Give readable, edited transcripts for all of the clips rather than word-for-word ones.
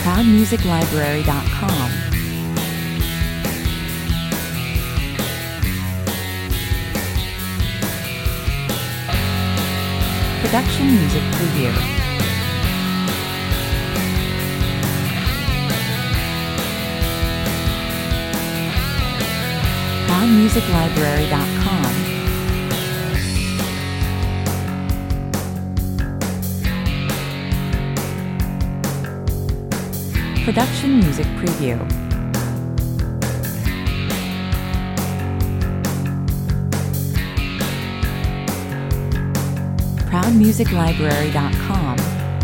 ProudMusicLibrary.com. Production Music Preview. ProudMusicLibrary.com. Production Music Preview. ProudMusicLibrary.com.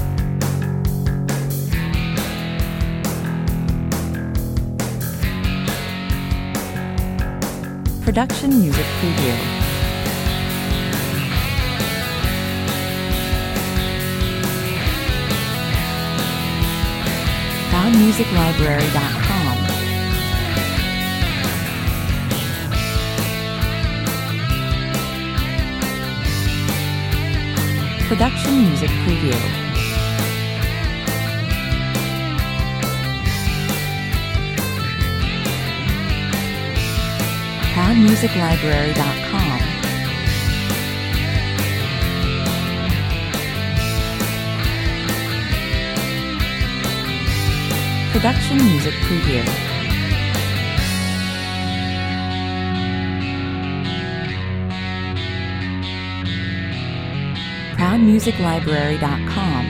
Production Music Preview. ProudMusicLibrary.com. Production Music Preview. ProudMusicLibrary.com. Production Music Preview. ProudMusicLibrary.com.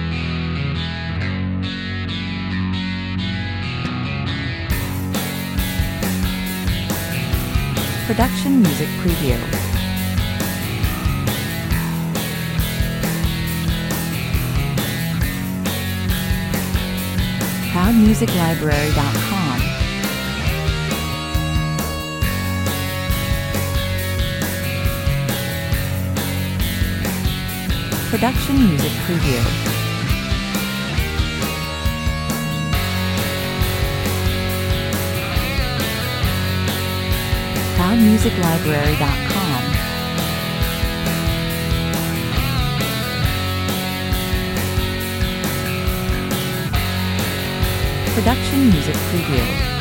Production Music Preview. ProudMusicLibrary.com. Production Music Preview. ProudMusicLibrary.com. Production Music Preview.